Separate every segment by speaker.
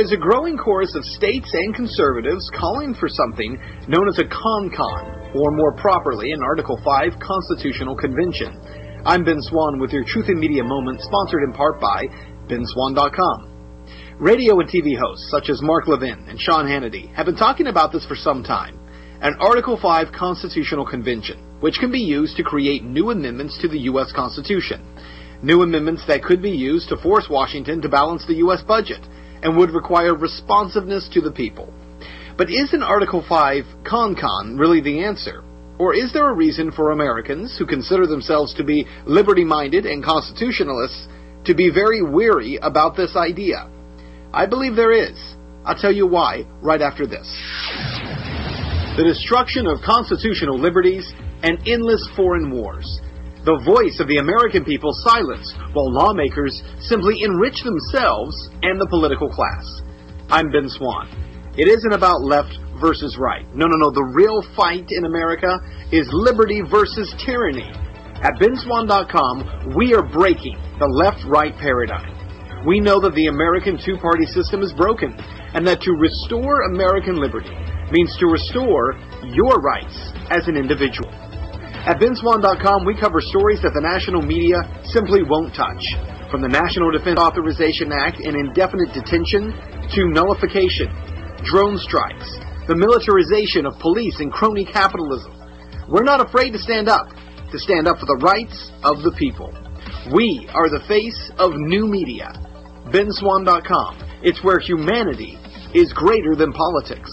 Speaker 1: is a growing chorus of states and conservatives calling for something known as a CONCON, or more properly, an Article 5 Constitutional Convention. I'm Ben Swan with your Truth in Media Moment, sponsored in part by BenSwan.com. Radio and TV hosts such as Mark Levin and Sean Hannity have been talking about this for some time. An Article 5 Constitutional Convention, which can be used to create new amendments to the U.S. Constitution. New amendments that could be used to force Washington to balance the U.S. budget and would require responsiveness to the people. But is an Article 5 CONCON really the answer? Or is there a reason for Americans who consider themselves to be liberty-minded and constitutionalists to be very weary about this idea? I believe there is. I'll tell you why right after this. The destruction of constitutional liberties and endless foreign wars. The voice of the American people silenced while lawmakers simply enrich themselves and the political class. I'm Ben Swan. It isn't about left versus right. No. The real fight in America is liberty versus tyranny. At BenSwan.com, we are breaking the left-right paradigm. We know that the American two-party system is broken, and that to restore American liberty means to restore your rights as an individual. At BenSwan.com, we cover stories that the national media simply won't touch. From the National Defense Authorization Act and indefinite detention to nullification, drone strikes, the militarization of police and crony capitalism. We're not afraid to stand up for the rights of the people. We are the face of new media. BenSwan.com. It's where humanity is greater than politics.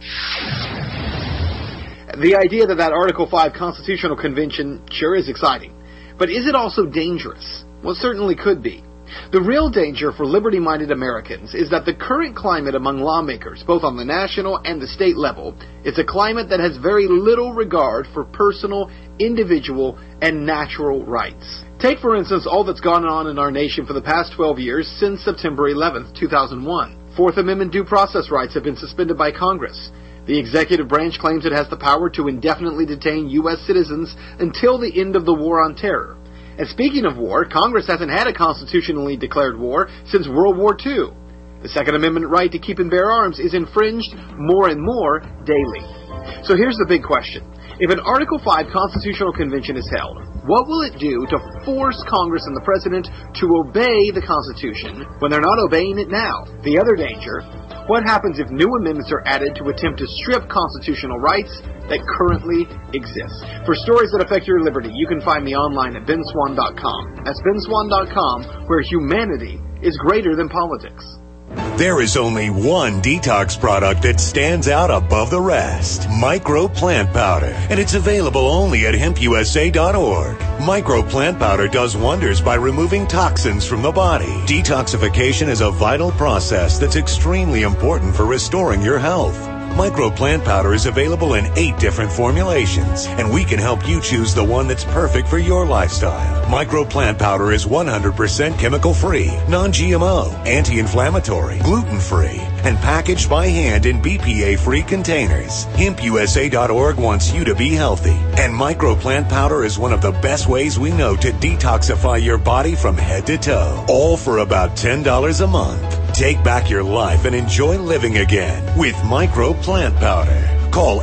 Speaker 1: The idea that Article 5 Constitutional Convention sure is exciting. But is it also dangerous? Well, it certainly could be. The real danger for liberty-minded Americans is that the current climate among lawmakers, both on the national and the state level, is a climate that has very little regard for personal, individual, and natural rights. Take, for instance, all that's gone on in our nation for the past 12 years since September 11th, 2001. Fourth Amendment due process rights have been suspended by Congress. The executive branch claims it has the power to indefinitely detain U.S. citizens until the end of the war on terror. And speaking of war, Congress hasn't had a constitutionally declared war since World War II. The Second Amendment right to keep and bear arms is infringed more and more daily. So here's the big question. If an Article 5 Constitutional Convention is held, what will it do to force Congress and the President to obey the Constitution when they're not obeying it now? The other danger, what happens if new amendments are added to attempt to strip constitutional rights that currently exist? For stories that affect your liberty, you can find me online at BenSwan.com. That's BenSwan.com, where humanity is greater than politics.
Speaker 2: There is only one detox product that stands out above the rest. Micro Plant Powder. And it's available only at HempUSA.org. Micro Plant Powder does wonders by removing toxins from the body. Detoxification is a vital process that's extremely important for restoring your health. Micro Plant Powder is available in 8 different formulations, and we can help you choose the one that's perfect for your lifestyle. Micro Plant Powder is 100% chemical-free, non-GMO, anti-inflammatory, gluten-free, and packaged by hand in BPA-free containers. HempUSA.org wants you to be healthy, and Micro Plant Powder is one of the best ways we know to detoxify your body from head to toe, all for about $10 a month. Take back your life and enjoy living again with Micro Plant Powder. Call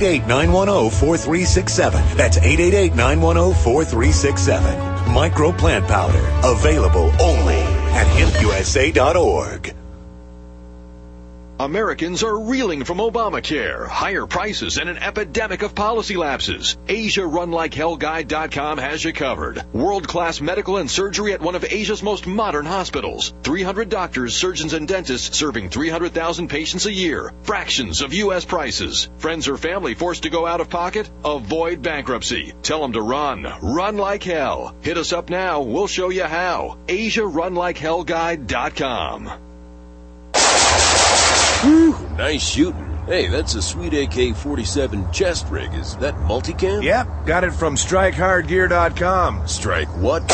Speaker 2: 888-910-4367. That's 888-910-4367. Micro Plant Powder. Available only at HempUSA.org.
Speaker 3: Americans are reeling from Obamacare, higher prices, and an epidemic of policy lapses. AsiaRunLikeHellGuide.com has you covered. World-class medical and surgery at one of Asia's most modern hospitals. 300 doctors, surgeons, and dentists serving 300,000 patients a year. Fractions of U.S. prices. Friends or family forced to go out of pocket? Avoid bankruptcy. Tell them to run. Run like hell. Hit us up now. We'll show you how. AsiaRunLikeHellGuide.com.
Speaker 4: Whew, nice shooting. Hey, that's a sweet AK-47 chest rig. Is that multicam?
Speaker 5: Yep, got it from StrikeHardGear.com.
Speaker 4: Strike what?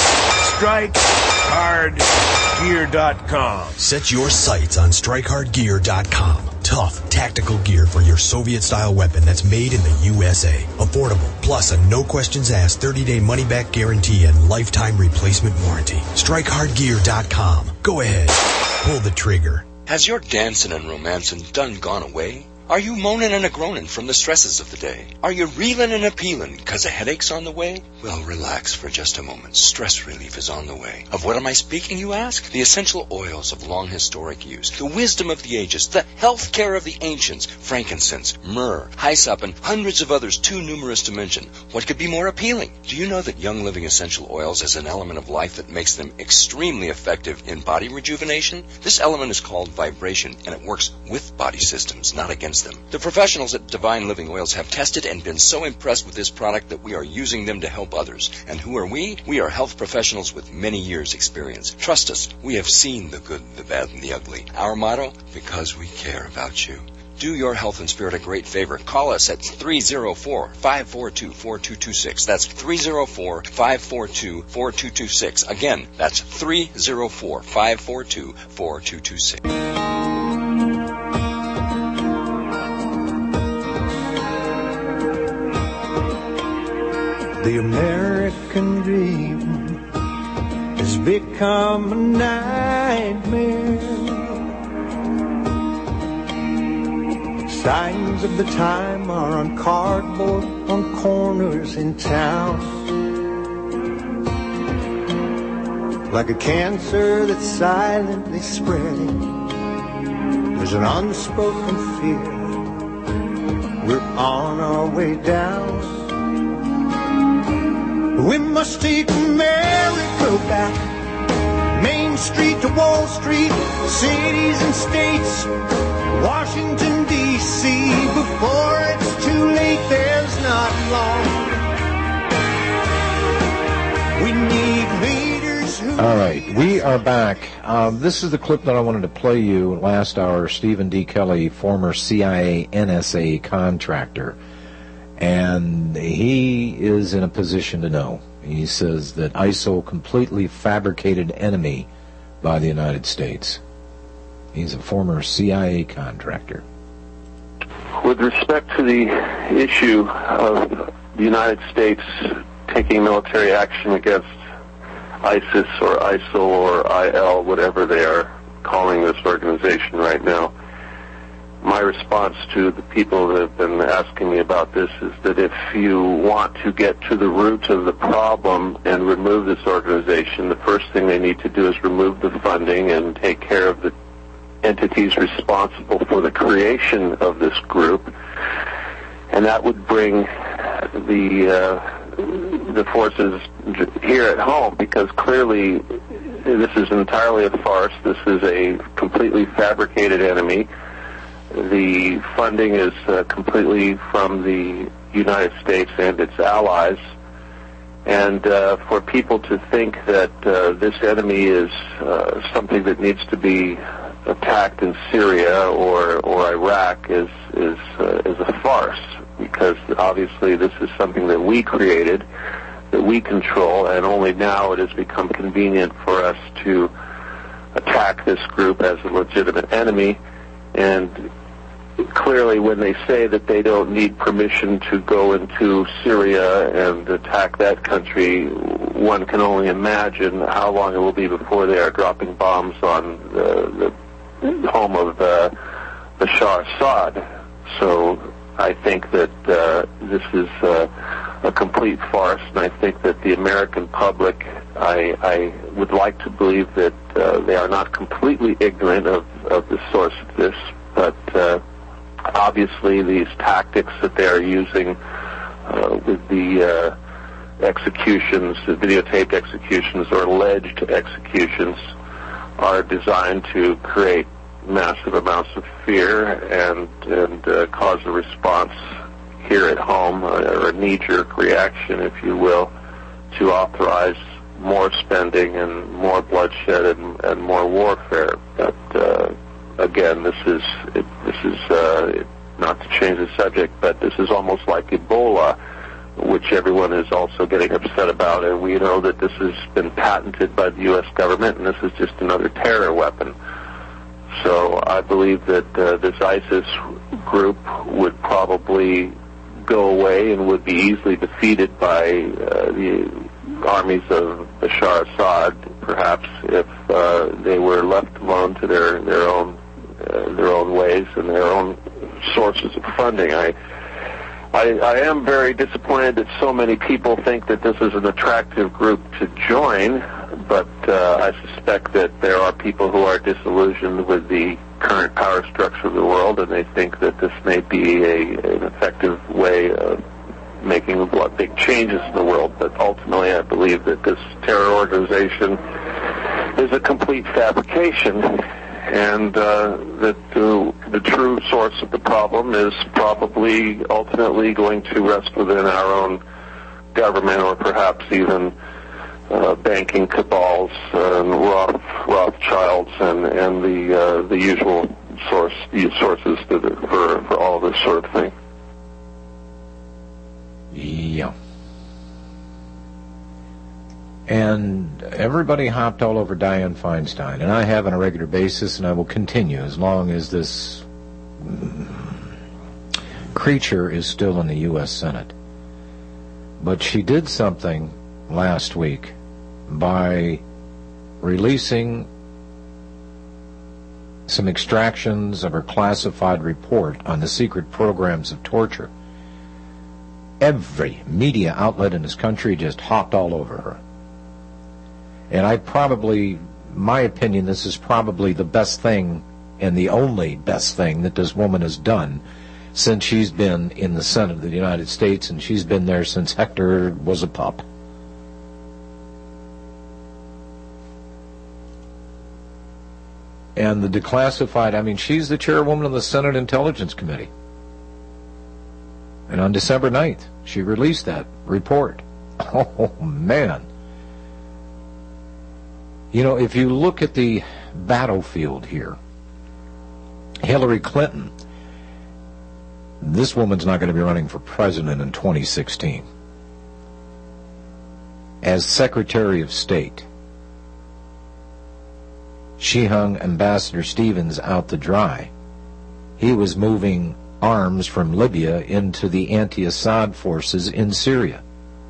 Speaker 5: StrikeHardGear.com.
Speaker 6: Set your sights on StrikeHardGear.com. Tough, tactical gear for your Soviet-style weapon that's made in the USA. Affordable, plus a no-questions-asked 30-day money-back guarantee and lifetime replacement warranty. StrikeHardGear.com. Go ahead, pull the trigger.
Speaker 7: Has your dancing and romancing done gone away? Are you moaning and a-groaning from the stresses of the day? Are you reeling and appealing 'cause a headache's on the way? Well, relax for just a moment. Stress relief is on the way. Of what am I speaking, you ask? The essential oils of long historic use, the wisdom of the ages, the health care of the ancients, frankincense, myrrh, hyssop, and hundreds of others too numerous to mention. What could be more appealing? Do you know that Young Living Essential Oils is an element of life that makes them extremely effective in body rejuvenation? This element is called vibration, and it works with body systems, not against them. The professionals at Divine Living Oils have tested and been so impressed with this product that we are using them to help others. And who are we? We are health professionals with many years' experience. Trust us, we have seen the good, the bad, and the ugly. Our motto? Because we care about you. Do your health and spirit a great favor. Call us at 304-542-4226. That's 304-542-4226. Again, that's 304-542-4226.
Speaker 8: The American dream has become a nightmare. Signs of the time are on cardboard on corners in town. Like a cancer that's silently spreading, there's an unspoken fear. We're on our way down. We must take America back. Main Street to Wall Street, cities and states, Washington, D.C. Before it's too late, there's not long. We need leaders who...
Speaker 9: All right, we are back. This is the clip that I wanted to play you last hour. Stephen D. Kelly, former CIA NSA contractor. And he is in a position to know. He says that ISIL completely fabricated enemy by the United States. He's a former CIA contractor.
Speaker 10: With respect to the issue of the United States taking military action against ISIS or ISIL or IL, whatever they are calling this organization right now, my response to the people that have been asking me about this is that if you want to get to the root of the problem and remove this organization, the first thing they need to do is remove the funding and take care of the entities responsible for the creation of this group. And that would bring the forces here at home, because clearly this is entirely a farce. This is a completely fabricated enemy. The funding is completely from the United States and its allies. And for people to think that this enemy is something that needs to be attacked in Syria or Iraq is a farce, because obviously this is something that we created, that we control, and only now it has become convenient for us to attack this group as a legitimate enemy. And clearly, when they say that they don't need permission to go into Syria and attack that country, one can only imagine how long it will be before they are dropping bombs on the home of Bashar Assad. So I think that this is a complete farce, and I think that the American public, I would like to believe that they are not completely ignorant of the source of this, but obviously these tactics that they are using with the executions, the videotaped executions or alleged executions, are designed to create massive amounts of fear and cause a response here at home, or a knee-jerk reaction, if you will, to authorize more spending and more bloodshed and more warfare. But again, this is not to change the subject, but this is almost like Ebola, which everyone is also getting upset about, and we know that this has been patented by the U.S. government, and this is just another terror weapon. So I believe that this ISIS group would probably go away and would be easily defeated by the armies of Bashar Assad, perhaps, if they were left alone to their own their own ways and their own sources of funding. I am very disappointed that so many people think that this is an attractive group to join, but I suspect that there are people who are disillusioned with the current power structure of the world, and they think that this may be an effective way of making big changes in the world. But ultimately, I believe that this terror organization is a complete fabrication, and that the true source of the problem is probably ultimately going to rest within our own government, or perhaps even banking cabals and Rothschilds and the usual sources for all of this sort of thing.
Speaker 9: Yeah. And everybody hopped all over Dianne Feinstein, and I have on a regular basis, and I will continue as long as this creature is still in the U.S. Senate. But she did something last week by releasing some extractions of her classified report on the secret programs of torture. Every media outlet in this country just hopped all over her. And my opinion, this is probably the best thing and the only best thing that this woman has done since she's been in the Senate of the United States, and she's been there since Hector was a pup. And the declassified, she's the chairwoman of the Senate Intelligence Committee. And on December 9th, she released that report. Oh, man. You know, if you look at the battlefield here, Hillary Clinton, this woman's not going to be running for president in 2016. As Secretary of State, she hung Ambassador Stevens out to dry. He was moving arms from Libya into the anti-Assad forces in Syria.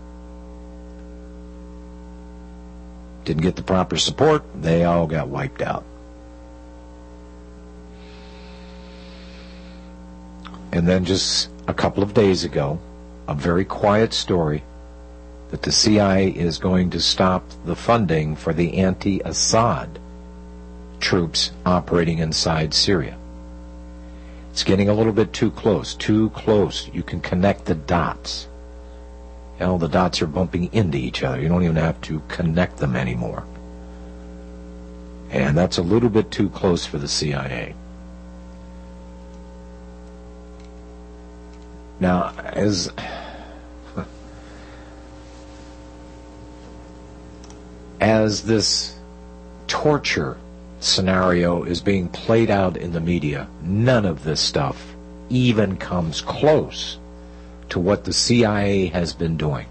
Speaker 9: Didn't get the proper support. They all got wiped out. And then just a couple of days ago, a very quiet story that the CIA is going to stop the funding for the anti-Assad troops operating inside Syria. It's getting a little bit too close. You can connect the dots. Hell, the dots are bumping into each other. You don't even have to connect them anymore. And that's a little bit too close for the CIA. Now, as this torture scenario is being played out in the media, none of this stuff even comes close to what the CIA has been doing.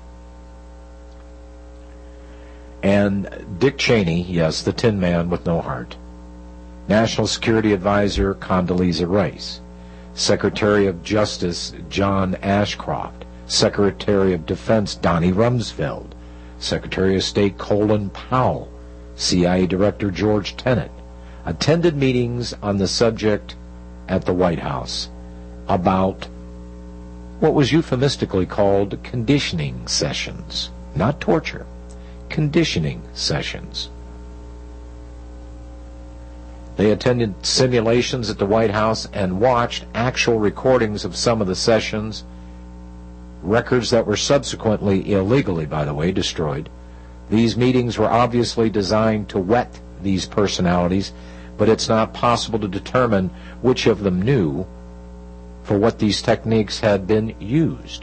Speaker 9: And Dick Cheney, yes, the Tin Man with no heart, National Security Advisor Condoleezza Rice, Secretary of Justice John Ashcroft, Secretary of Defense Donnie Rumsfeld, Secretary of State Colin Powell, CIA Director George Tenet, attended meetings on the subject at the White House about what was euphemistically called conditioning sessions. Not torture, conditioning sessions. They attended simulations at the White House and watched actual recordings of some of the sessions, records that were subsequently illegally, by the way, destroyed. These meetings were obviously designed to whet these personalities, but it's not possible to determine which of them knew for what these techniques had been used.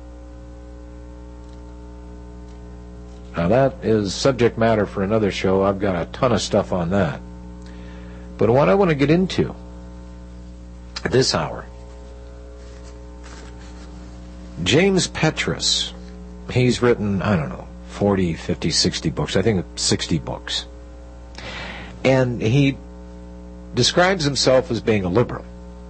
Speaker 9: Now that is subject matter for another show. I've got a ton of stuff on that. But what I want to get into this hour, James Petrus, he's written, 40, 50, 60 books. I think 60 books. And he describes himself as being a liberal.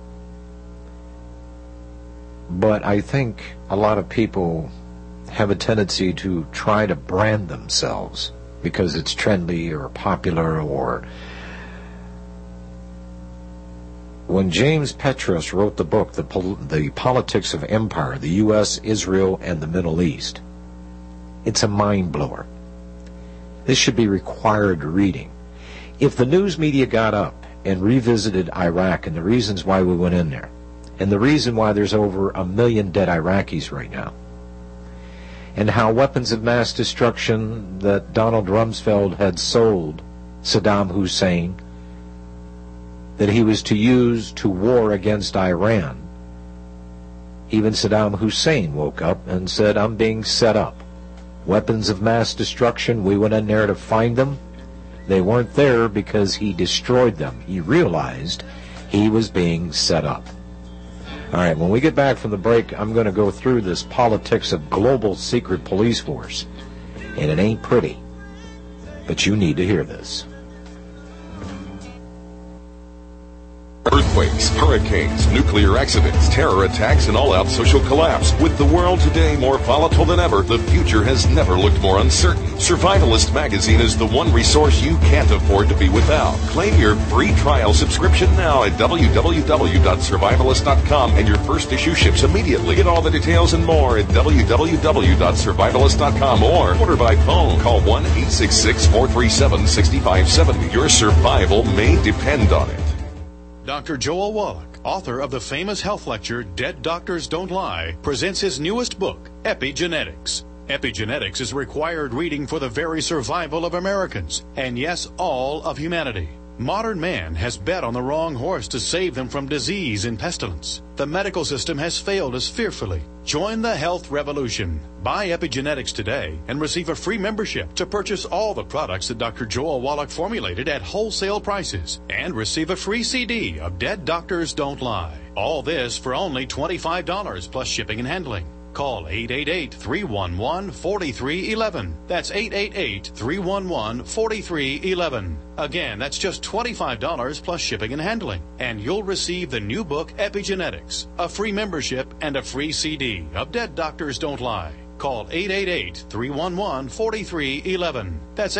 Speaker 9: But I think a lot of people have a tendency to try to brand themselves because it's trendy or popular or When James Petros wrote the book, The Politics of Empire, the U.S., Israel, and the Middle East, it's a mind-blower. This should be required reading. If the news media got up and revisited Iraq and the reasons why we went in there, and the reason why there's over 1 million dead Iraqis right now, and how weapons of mass destruction that Donald Rumsfeld had sold Saddam Hussein, that he was to use to war against Iran, even Saddam Hussein woke up and said, I'm being set up. Weapons of mass destruction, we went in there to find them. They weren't there because he destroyed them. He realized he was being set up. All right, when we get back from the break, I'm going to go through this politics of global secret police force. And it ain't pretty. But you need to hear this.
Speaker 11: Earthquakes, hurricanes, nuclear accidents, terror attacks, and all-out social collapse. With the world today more volatile than ever, the future has never looked more uncertain. Survivalist magazine is the one resource you can't afford to be without. Claim your free trial subscription now at www.survivalist.com, and your first issue ships immediately. Get all the details and more at www.survivalist.com or order by phone. Call 1-866-437-6570. Your survival may depend on it.
Speaker 12: Dr. Joel Wallach, author of the famous health lecture, Dead Doctors Don't Lie, presents his newest book, Epigenetics. Epigenetics is required reading for the very survival of Americans, and yes, all of humanity. Modern man has bet on the wrong horse to save them from disease and pestilence. The medical system has failed us fearfully. Join the health revolution. Buy Epigenetics today and receive a free membership to purchase all the products that Dr. Joel Wallach formulated at wholesale prices, and receive a free CD of Dead Doctors Don't Lie. All this for only $25 plus shipping and handling. Call 888-311-4311. That's 888-311-4311. Again, that's just $25 plus shipping and handling. And you'll receive the new book, Epigenetics, a free membership, and a free CD of Dead Doctors Don't Lie. Call 888-311-4311. That's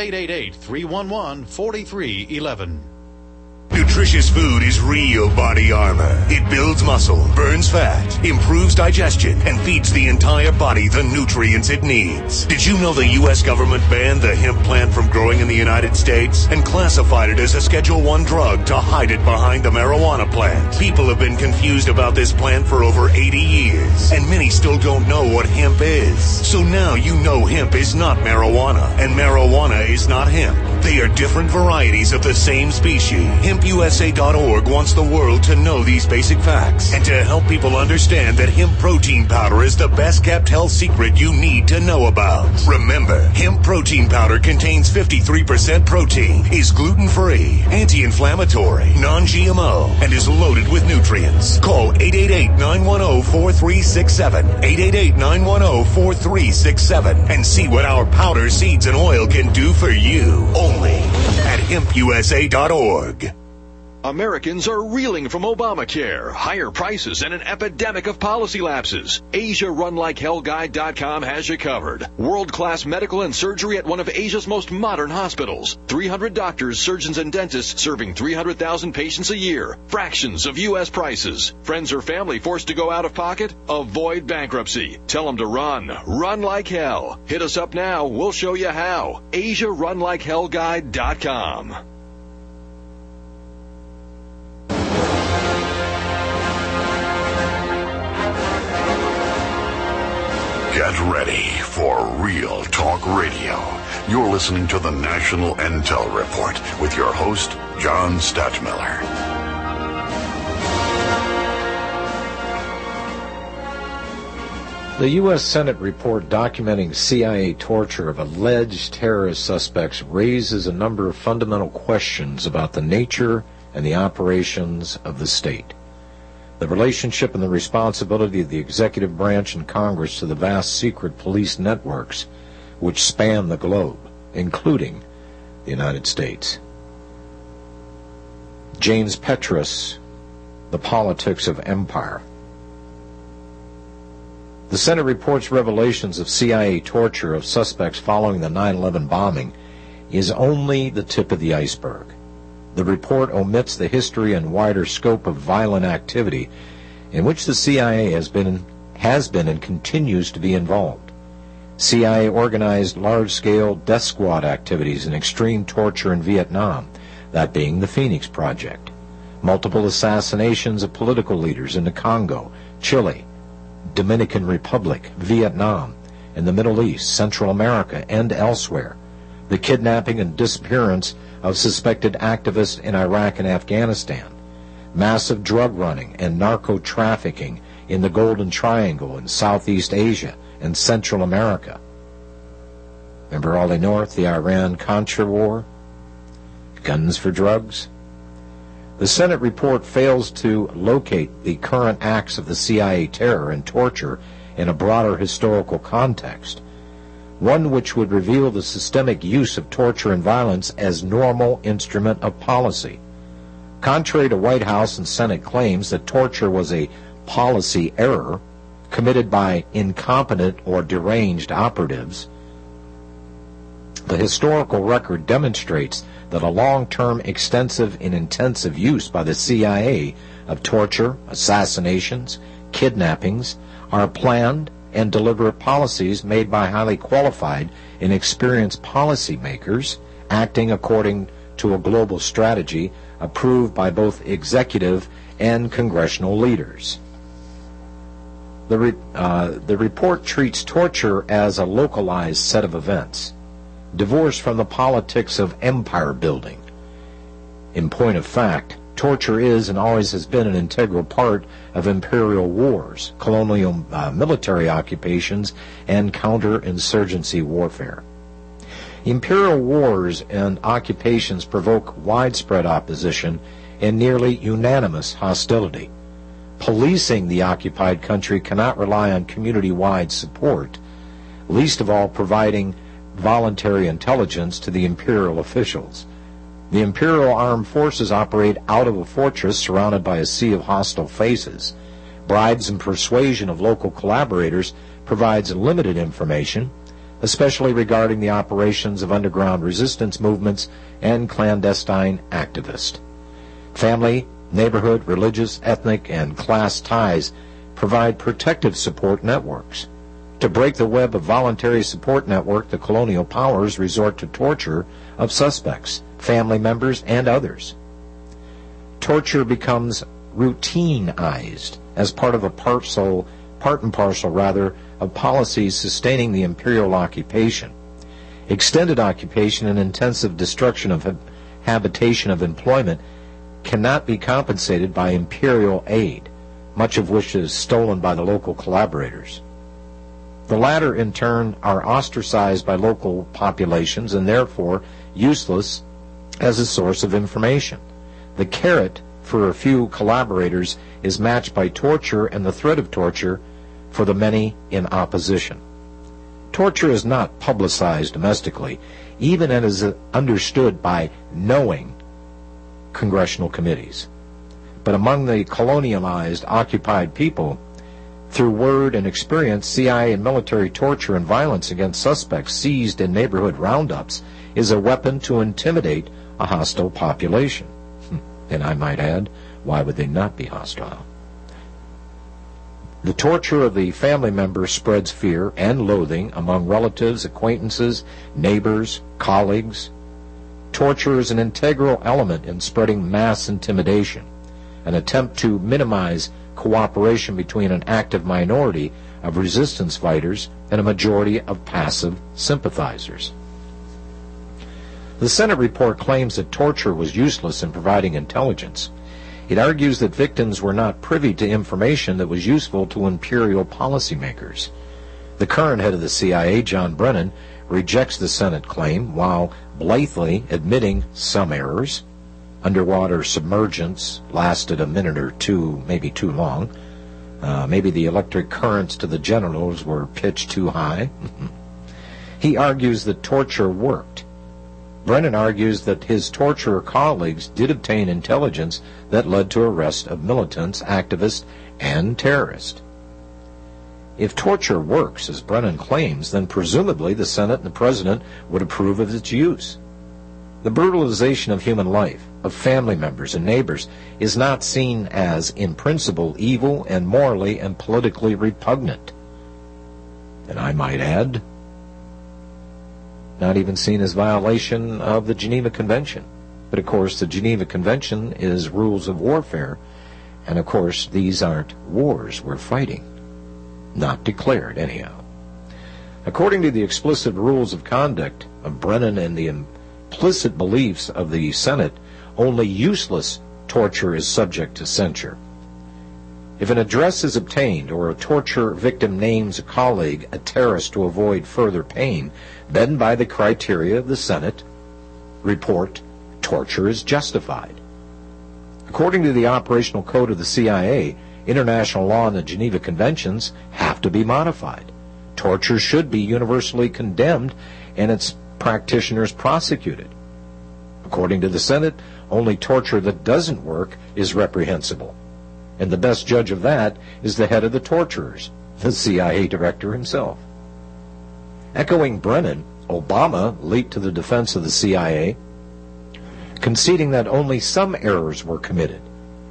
Speaker 12: 888-311-4311.
Speaker 2: Nutritious food is real body armor. It builds muscle, burns fat, improves digestion, and feeds the entire body the nutrients it needs. Did you know the U.S. government banned the hemp plant from growing in the United States and classified it as a Schedule I drug to hide it behind the marijuana plant? People have been confused about this plant for over 80 years, and many still don't know what hemp is. So now you know hemp is not marijuana, and marijuana is not hemp. They are different varieties of the same species. HempUSA.org wants the world to know these basic facts and to help people understand that hemp protein powder is the best kept health secret you need to know about. Remember, hemp protein powder contains 53% protein, is gluten-free, anti-inflammatory, non-GMO, and is loaded with nutrients. Call 888-910-4367, 888-910-4367, and see what our powder, seeds, and oil can do for you. Only at HempUSA.org.
Speaker 3: Americans are reeling from Obamacare, higher prices, and an epidemic of policy lapses. AsiaRunLikeHellGuide.com has you covered. World-class medical and surgery at one of Asia's most modern hospitals. 300 doctors, surgeons, and dentists serving 300,000 patients a year. Fractions of U.S. prices. Friends or family forced to go out of pocket? Avoid bankruptcy. Tell them to run. Run like hell. Hit us up now. We'll show you how. AsiaRunLikeHellGuide.com.
Speaker 13: Get ready for Real Talk Radio. You're listening to the National Intel Report with your host, John Stadtmiller.
Speaker 9: The U.S. Senate report documenting CIA torture of alleged terrorist suspects raises a number of fundamental questions about the nature and the operations of the state. The relationship and the responsibility of the executive branch and Congress to the vast secret police networks which span the globe, including the United States. James Petros, The Politics of Empire. The Senate report's revelations of CIA torture of suspects following the 9/11 bombing is only the tip of the iceberg. The report omits the history and wider scope of violent activity in which the CIA has been and continues to be involved. CIA organized large-scale death squad activities and extreme torture in Vietnam, that being the Phoenix Project. Multiple assassinations of political leaders in the Congo, Chile, Dominican Republic, Vietnam, in the Middle East, Central America, and elsewhere. The kidnapping and disappearance of suspected activists in Iraq and Afghanistan. Massive drug running and narco-trafficking in the Golden Triangle in Southeast Asia and Central America. Remember Ollie North, the Iran-Contra war? Guns for drugs? The Senate report fails to locate the current acts of the CIA terror and torture in a broader historical context, one which would reveal the systemic use of torture and violence as normal instrument of policy. Contrary to White House and Senate claims that torture was a policy error committed by incompetent or deranged operatives, the historical record demonstrates that a long-term, extensive, and intensive use by the CIA of torture, assassinations, kidnappings are planned and deliberate policies made by highly qualified and experienced policymakers acting according to a global strategy approved by both executive and congressional leaders. The report treats torture as a localized set of events, divorced from the politics of empire building. In point of fact, torture is and always has been an integral part of imperial wars, colonial military occupations, and counterinsurgency warfare. Imperial wars and occupations provoke widespread opposition and nearly unanimous hostility. Policing the occupied country cannot rely on community-wide support, least of all providing voluntary intelligence to the imperial officials. The imperial armed forces operate out of a fortress surrounded by a sea of hostile faces. Bribes and persuasion of local collaborators provides limited information, especially regarding the operations of underground resistance movements and clandestine activists. Family, neighborhood, religious, ethnic, and class ties provide protective support networks. To break the web of voluntary support network, the colonial powers resort to torture of suspects, family members, and others. Torture becomes routinized as part of a part and parcel of policies sustaining the imperial occupation. Extended occupation and intensive destruction of habitation of employment cannot be compensated by imperial aid, much of which is stolen by the local collaborators. The latter, in turn, are ostracized by local populations and therefore useless as a source of information. The carrot for a few collaborators is matched by torture and the threat of torture for the many in opposition. Torture is not publicized domestically, even as is understood by knowing congressional committees. But among the colonialized, occupied people, through word and experience, CIA and military torture and violence against suspects seized in neighborhood roundups is a weapon to intimidate a hostile population. And I might add, why would they not be hostile? The torture of the family member spreads fear and loathing among relatives, acquaintances, neighbors, colleagues. Torture is an integral element in spreading mass intimidation, an attempt to minimize cooperation between an active minority of resistance fighters and a majority of passive sympathizers. The Senate report claims that torture was useless in providing intelligence. It argues that victims were not privy to information that was useful to imperial policymakers. The current head of the CIA, John Brennan, rejects the Senate claim while blithely admitting some errors. Underwater submergence lasted a minute or two, maybe too long. Maybe the electric currents to the genitals were pitched too high. He argues that torture worked. Brennan argues that his torturer colleagues did obtain intelligence that led to arrest of militants, activists, and terrorists. If torture works, as Brennan claims, then presumably the Senate and the President would approve of its use. The brutalization of human life, of family members and neighbors, is not seen as, in principle, evil and morally and politically repugnant. And I might add, not even seen as violation of the Geneva Convention. But of course, the Geneva Convention is rules of warfare, and of course, these aren't wars we're fighting. Not declared, anyhow. According to the explicit rules of conduct of Brennan and the implicit beliefs of the Senate, only useless torture is subject to censure. If an address is obtained or a torture victim names a colleague a terrorist to avoid further pain, then by the criteria of the Senate report, torture is justified. According to the operational code of the CIA, international law and the Geneva Conventions have to be modified. Torture should be universally condemned and its practitioners prosecuted. According to the Senate, only torture that doesn't work is reprehensible. And the best judge of that is the head of the torturers, the CIA director himself. Echoing Brennan, Obama leaped to the defense of the CIA, conceding that only some errors were committed.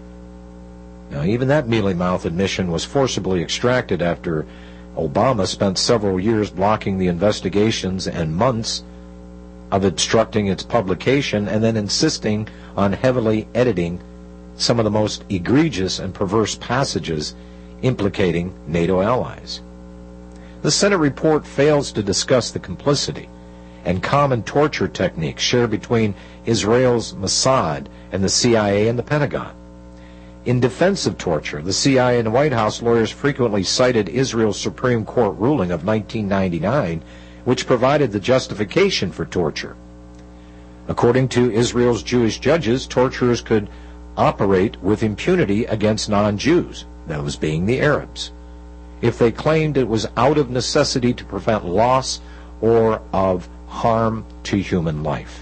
Speaker 9: Now, even that mealy-mouthed admission was forcibly extracted after Obama spent several years blocking the investigations and months of obstructing its publication and then insisting on heavily editing some of the most egregious and perverse passages implicating NATO allies. The Senate report fails to discuss the complicity and common torture techniques shared between Israel's Mossad and the CIA and the Pentagon. In defense of torture, the CIA and the White House lawyers frequently cited Israel's Supreme Court ruling of 1999, which provided the justification for torture. According to Israel's Jewish judges, torturers could operate with impunity against non-Jews, those being the Arabs, if they claimed it was out of necessity to prevent loss or of harm to human life.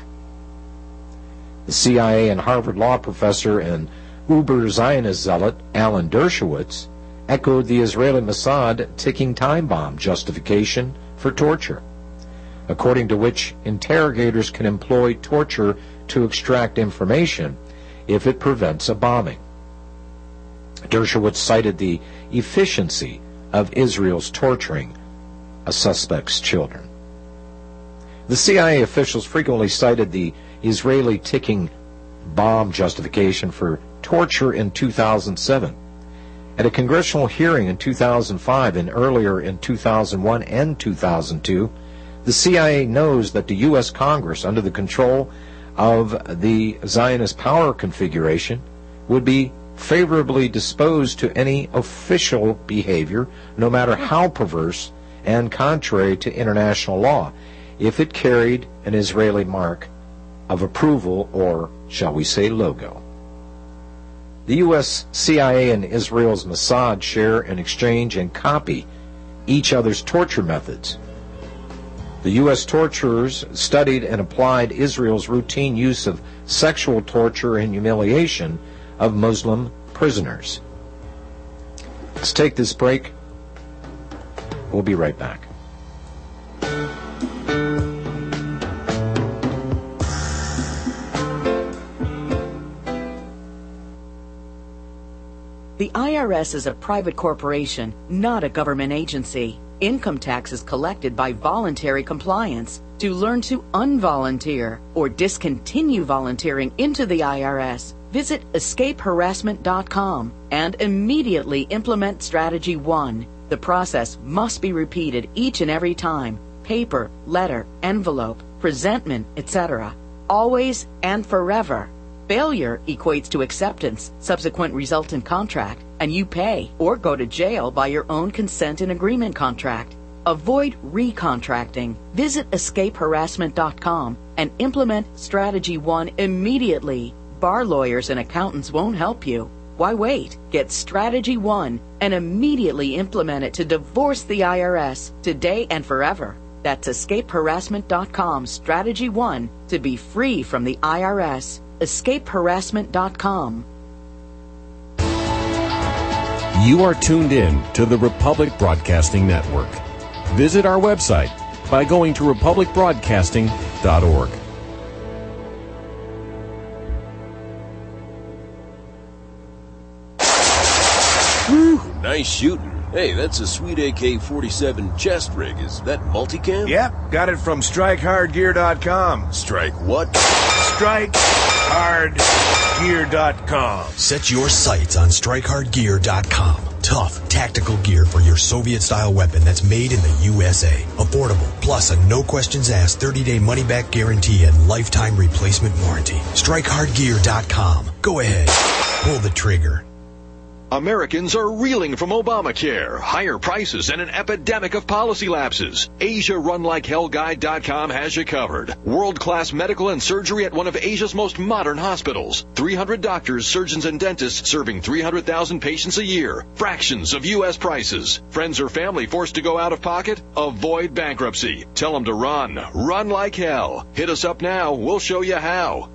Speaker 9: The CIA and Harvard law professor and Uber-Zionist zealot Alan Dershowitz echoed the Israeli Mossad ticking time bomb justification for torture, according to which interrogators can employ torture to extract information if it prevents a bombing. Dershowitz cited the efficiency of Israel's torturing a suspect's children. The CIA officials frequently cited the Israeli ticking bomb justification for torture in 2007. At a congressional hearing in 2005 and earlier in 2001 and 2002, the CIA knows that the U.S. Congress, under the control of the Zionist power configuration, would be favorably disposed to any official behavior, no matter how perverse and contrary to international law, if it carried an Israeli mark of approval or, shall we say, logo. The U.S. CIA and Israel's Mossad share and exchange and copy each other's torture methods. The U.S. torturers studied and applied Israel's routine use of sexual torture and humiliation of Muslim prisoners. Let's take this break. We'll be right back.
Speaker 14: The IRS is a private corporation, not a government agency. Income tax is collected by voluntary compliance. To learn to unvolunteer or discontinue volunteering into the IRS, visit escapeharassment.com and immediately implement Strategy 1. The process must be repeated each and every time. Paper, letter, envelope, presentment, etc. Always and forever. Failure equates to acceptance, subsequent resultant contract, and you pay or go to jail by your own consent and agreement contract. Avoid recontracting. Visit escapeharassment.com and implement Strategy 1 immediately. Bar lawyers and accountants won't help you. Why wait? Get Strategy 1 and immediately implement it to divorce the IRS today and forever. That's escapeharassment.com Strategy 1 to be free from the IRS. escapeharassment.com.
Speaker 15: You are tuned in to the Republic Broadcasting Network. Visit our website by going to republicbroadcasting.org.
Speaker 4: Nice shooting. Hey, that's a sweet AK-47 chest rig. Is that multicam?
Speaker 5: Yep, got it from StrikeHardGear.com.
Speaker 4: Strike what?
Speaker 5: StrikeHardGear.com.
Speaker 6: Set your sights on StrikeHardGear.com. Tough, tactical gear for your Soviet-style weapon that's made in the USA. Affordable, plus a no-questions-asked 30-day money-back guarantee and lifetime replacement warranty. StrikeHardGear.com. Go ahead. Pull the trigger.
Speaker 3: Americans are reeling from Obamacare, higher prices, and an epidemic of policy lapses. AsiaRunLikeHellGuide.com has you covered. World-class medical and surgery at one of Asia's most modern hospitals. 300 doctors, surgeons, and dentists serving 300,000 patients a year. Fractions of U.S. prices. Friends or family forced to go out of pocket? Avoid bankruptcy. Tell them to run. Run like hell. Hit us up now. We'll show you how.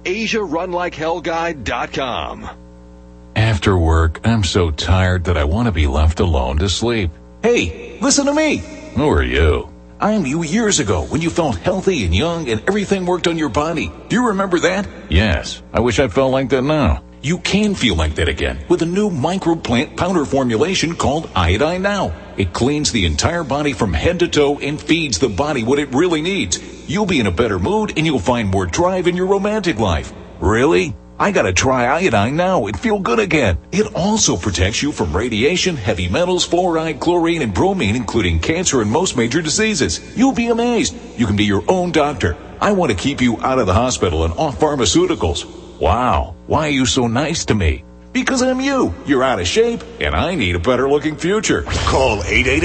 Speaker 3: AsiaRunLikeHellGuide.com.
Speaker 16: After work, I'm so tired that I want to be left alone to sleep. Hey, listen to me. Who are you? I'm you years ago when you felt healthy and young and everything worked on your body. Do you remember that? Yes. I wish I felt like that now. You can feel like that again with a new microplant powder formulation called Iodine Now. It cleans the entire body from head to toe and feeds the body what it really needs. You'll be in a better mood and you'll find more drive in your romantic life. Really? I gotta try Iodine Now and feel good again. It also protects you from radiation, heavy metals, fluoride, chlorine, and bromine, including cancer and most major diseases. You'll be amazed. You can be your own doctor. I want to keep you out of the hospital and off pharmaceuticals. Wow, why are you so nice to me? Because I'm you. You're out of shape, and I need a better-looking future.
Speaker 2: Call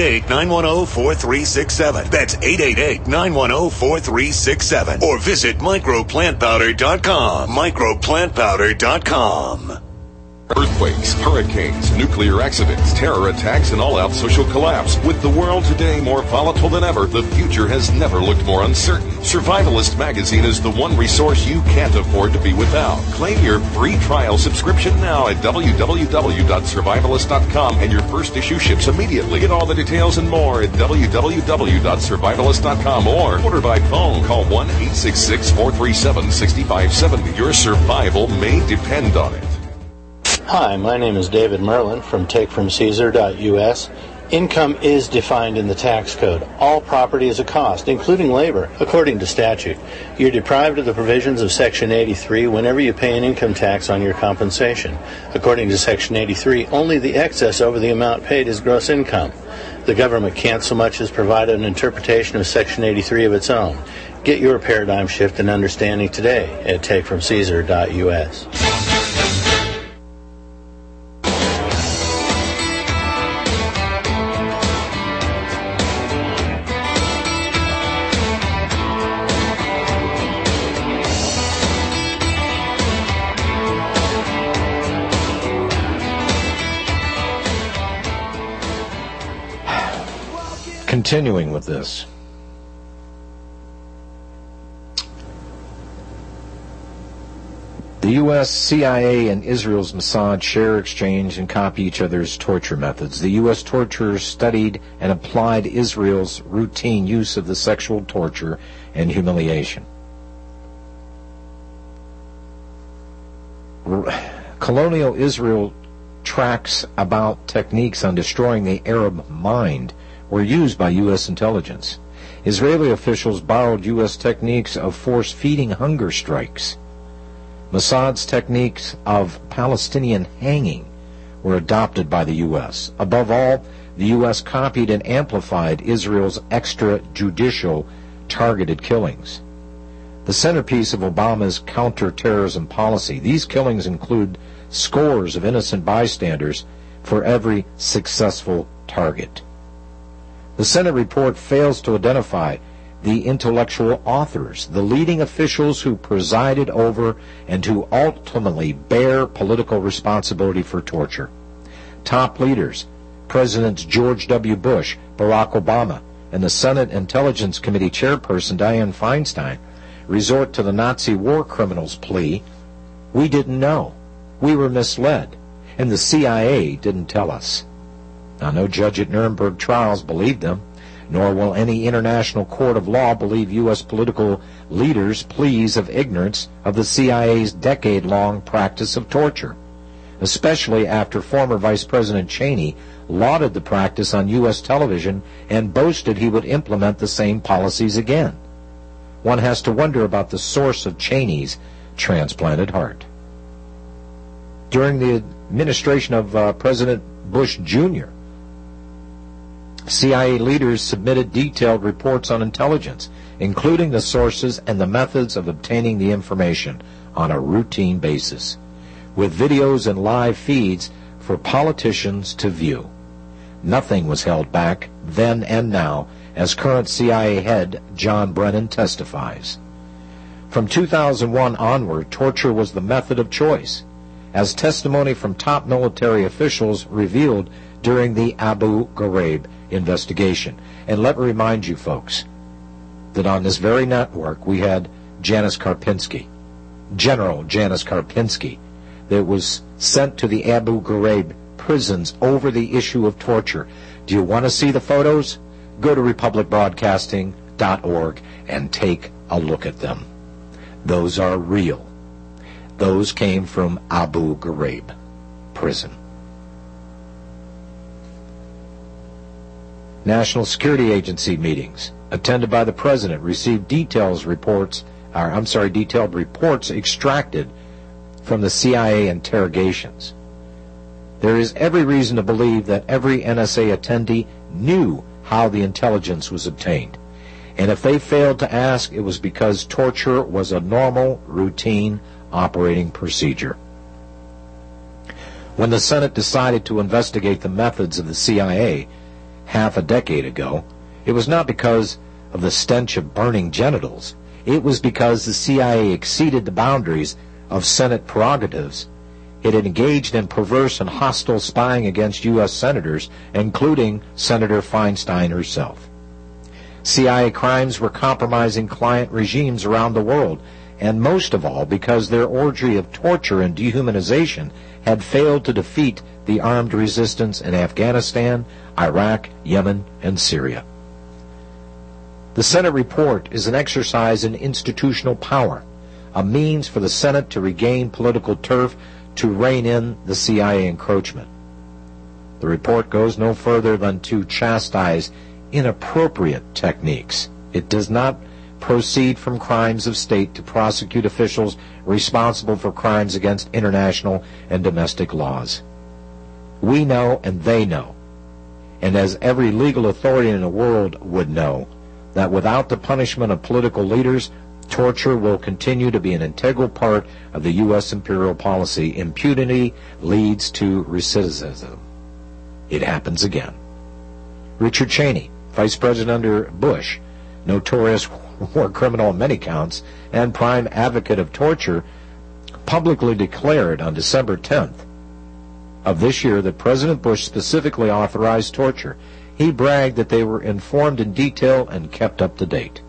Speaker 2: 888-910-4367. That's 888-910-4367. Or visit microplantpowder.com. Microplantpowder.com.
Speaker 11: Earthquakes, hurricanes, nuclear accidents, terror attacks, and all-out social collapse. With the world today more volatile than ever, the future has never looked more uncertain. Survivalist Magazine is the one resource you can't afford to be without. Claim your free trial subscription now at www.survivalist.com, and your first issue ships immediately. Get all the details and more at www.survivalist.com or order by phone. Call 1-866-437-6570. Your survival may depend on it.
Speaker 17: Hi, my name is David Merlin from TakeFromCaesar.us. Income is defined in the tax code. All property is a cost, including labor, according to statute. You're deprived of the provisions of Section 83 whenever you pay an income tax on your compensation. According to Section 83, only the excess over the amount paid is gross income. The government can't so much as provide an interpretation of Section 83 of its own. Get your paradigm shift and understanding today at TakeFromCaesar.us.
Speaker 9: Continuing with this, the U.S. CIA and Israel's Mossad share, exchange, and copy each other's torture methods. The U.S. torturers studied and applied Israel's routine use of the sexual torture and humiliation. Colonial Israel tracks about techniques on destroying the Arab mind were used by U.S. intelligence. Israeli officials borrowed U.S. techniques of force-feeding hunger strikes. Mossad's techniques of Palestinian hanging were adopted by the U.S. Above all, the U.S. copied and amplified Israel's extrajudicial targeted killings. The centerpiece of Obama's counterterrorism policy, these killings include scores of innocent bystanders for every successful target. The Senate report fails to identify the intellectual authors, the leading officials who presided over and who ultimately bear political responsibility for torture. Top leaders, Presidents George W. Bush, Barack Obama, and the Senate Intelligence Committee chairperson Dianne Feinstein, resort to the Nazi war criminals plea, "We didn't know. We were misled. And the CIA didn't tell us." Now, no judge at Nuremberg trials believed them, nor will any international court of law believe U.S. political leaders' pleas of ignorance of the CIA's decade-long practice of torture. especially after former Vice President Cheney lauded the practice on U.S. television and boasted he would implement the same policies again. One has to wonder about the source of Cheney's transplanted heart. During the administration of President Bush Jr., CIA leaders submitted detailed reports on intelligence, including the sources and the methods of obtaining the information on a routine basis, with videos and live feeds for politicians to view. Nothing was held back then and now, as current CIA head John Brennan testifies. From 2001 onward, torture was the method of choice, as testimony from top military officials revealed during the Abu Ghraib investigation. And let me remind you folks that on this very network we had Janis Karpinski, General Janis Karpinski, that was sent to the Abu Ghraib prisons over the issue of torture. Do you want to see the photos? Go to republicbroadcasting.org and take a look at them. Those are real. Those came from Abu Ghraib prison. National Security Agency meetings attended by the President received detailed reports extracted from the CIA interrogations. There is every reason to believe that every NSA attendee knew how the intelligence was obtained. And if they failed to ask, it was because torture was a normal, routine operating procedure. When the Senate decided to investigate the methods of the CIA half a decade ago, it was not because of the stench of burning genitals. It was because the CIA exceeded the boundaries of Senate prerogatives. It had engaged in perverse and hostile spying against U.S. senators, including Senator Feinstein herself. CIA crimes were compromising client regimes around the world, and most of all because their orgy of torture and dehumanization had failed to defeat the armed resistance in Afghanistan, Iraq, Yemen, and Syria. The Senate report is an exercise in institutional power, a means for the Senate to regain political turf to rein in the CIA encroachment. The report goes no further than to chastise inappropriate techniques. It does not proceed from crimes of state to prosecute officials responsible for crimes against international and domestic laws. We know and they know, and as every legal authority in the world would know, that without the punishment of political leaders, torture will continue to be an integral part of the U.S. imperial policy. Impunity leads to recidivism. It happens again. Richard Cheney, Vice President under Bush, notorious war criminal on many counts, and prime advocate of torture, publicly declared on December 10th of this year that President Bush specifically authorized torture. He bragged that they were informed in detail and kept up to date.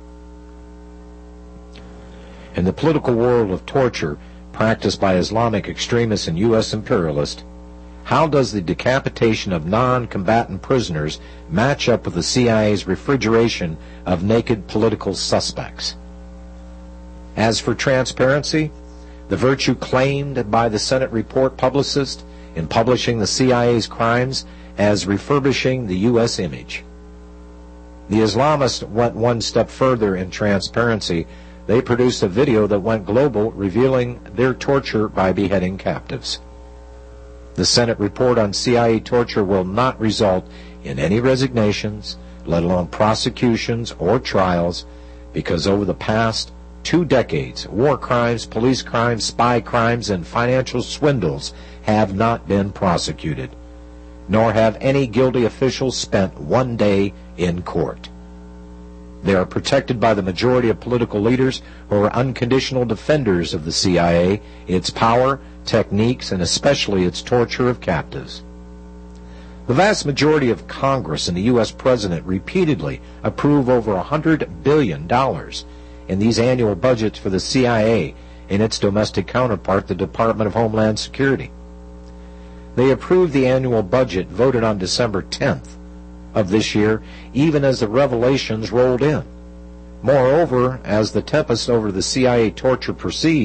Speaker 9: In the political world of torture practiced by Islamic extremists and U.S. imperialists, how does the decapitation of non-combatant prisoners match up with the CIA's refrigeration of naked political suspects? As for transparency, the virtue claimed by the Senate report publicist in publishing the CIA's crimes as refurbishing the U.S. image. The Islamists went one step further in transparency. They produced a video that went global, revealing their torture by beheading captives. The Senate report on CIA torture will not result in any resignations, let alone prosecutions or trials, because over the past 2 decades, war crimes, police crimes, spy crimes, and financial swindles have not been prosecuted, nor have any guilty officials spent one day in court. They are protected by the majority of political leaders who are unconditional defenders of the CIA, its power, techniques, and especially its torture of captives. The vast majority of Congress and the U.S. President repeatedly approve over $100 billion in these annual budgets for the CIA and its domestic counterpart, the Department of Homeland Security. They approved the annual budget voted on December 10th of this year, even as the revelations rolled in. Moreover, as the tempest over the CIA torture proceeds,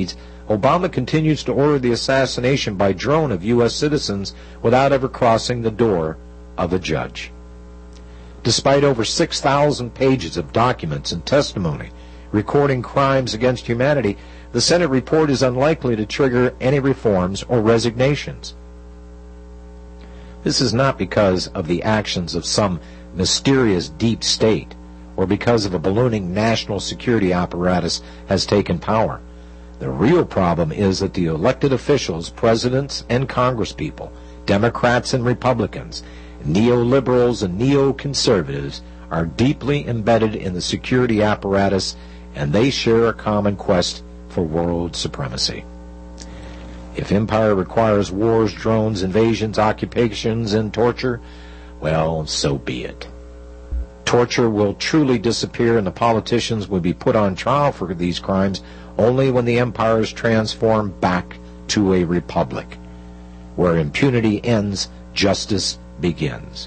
Speaker 9: Obama continues to order the assassination by drone of U.S. citizens without ever crossing the door of a judge. Despite over 6,000 pages of documents and testimony recording crimes against humanity, the Senate report is unlikely to trigger any reforms or resignations. This is not because of the actions of some mysterious deep state or because of a ballooning national security apparatus has taken power. The real problem is that the elected officials, presidents and congresspeople, Democrats and Republicans, neoliberals and neoconservatives are deeply embedded in the security apparatus, and they share a common quest for world supremacy. If empire requires wars, drones, invasions, occupations, and torture, well, so be it. Torture will truly disappear, and the politicians will be put on trial for these crimes only when the empire is transformed back to a republic. Where impunity ends, justice begins.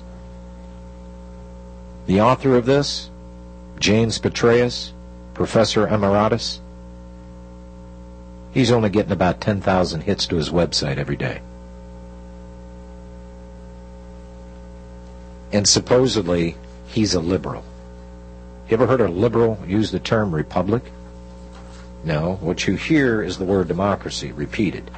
Speaker 9: The author of this, James Petraeus, Professor Emeritus, he's only getting about 10,000 hits to his website every day. And supposedly, he's a liberal. You ever heard a liberal use the term republic? No, what you hear is the word democracy repeated.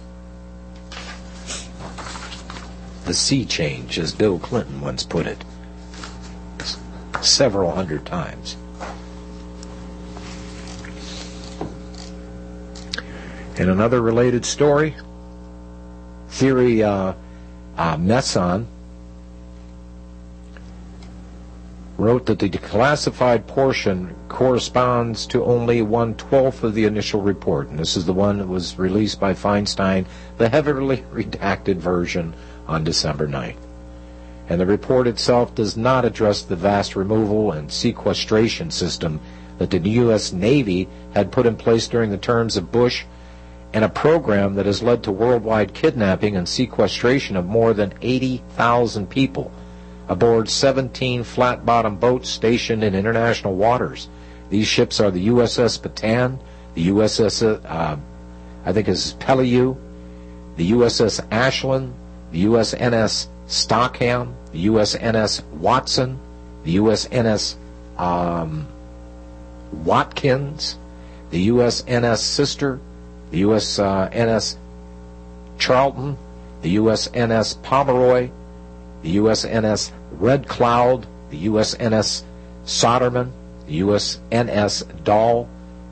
Speaker 9: The sea change, as Bill Clinton once put it, several hundred times. In another related story, Thierry Messon wrote that the declassified portion corresponds to only 1/12 of the initial report, and this is the one that was released by Feinstein, the heavily redacted version, on December 9th. And the report itself does not address the vast removal and sequestration system that the U.S. Navy had put in place during the terms of Bush, and a program that has led to worldwide kidnapping and sequestration of more than 80,000 people aboard 17 flat-bottom boats stationed in international waters. These ships are the USS Bataan, the USS, I think it's Peleliu, the USS Ashland, the USNS Stockham, the USNS Watson, the USNS Watkins, the USNS Sister, the USNS Charlton, the USNS Pomeroy, the USNS Red Cloud, the USNS Soderman, the USNS Dahl.